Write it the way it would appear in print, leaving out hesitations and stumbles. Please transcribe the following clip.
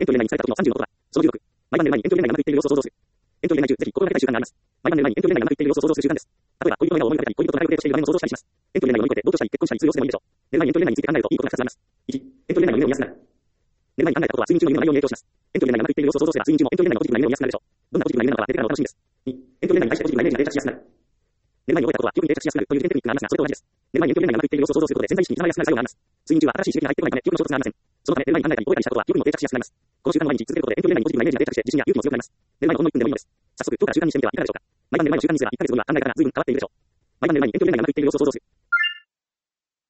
エントリー内に使われた時の30の音は、その16。毎晩寝る前にエントリー内がうまくいっている様子を想像する。エントリー内中、ぜひ心がけたい習慣があります。毎晩寝る前にエントリー内がうまくいっている様子を想像する習慣です。例えば、恋人の笑顔を思い浮かべたり、恋人と仲良くデートしている場面を想像したりします。エントリー内を乗り越えて、同居したり、結婚したりする様子でもいいでしょう。寝る前にエントリー内について考えるといいことが2つあります。1、エントリー内の夢を見やすくなる。寝る前に考えたことは睡眠中の夢の内容に影響します。エントリー内がうまくいっている様子を想像すれば、睡眠中もエントリー内のポジティブな夢を見やすくなるでしょう。どんなポジティブな夢なのか出てからのお楽しみです。2、エントリー内に対してポジティブなイメージが定着しやすくなる。寝る前に覚えたことは記憶に定着しやすくなるというテクニックがありますが、それと同じです。寝る前にエントリー内がうまくいっている様子を想像することで潜在意識につながりやすくなる作用があります。睡眠中は新しい刺激が入ってこないため記憶の衝突がありません。そのため寝る前に考えたり覚えたりしたことは記憶にも定着しやすくなります。この習慣を毎日続けることでエントリー内にポジティブなイメージが定着して自信や勇気も強くなります。寝る前のほんの1分でもいいのです。早速今日から習慣にしてみてはいかがでしょうか。毎晩寝る前の習慣にすれば1ヶ月後には考え方が随分変わっているでしょう。毎晩寝る前にエントリー内がうまくいっている様子を想像する。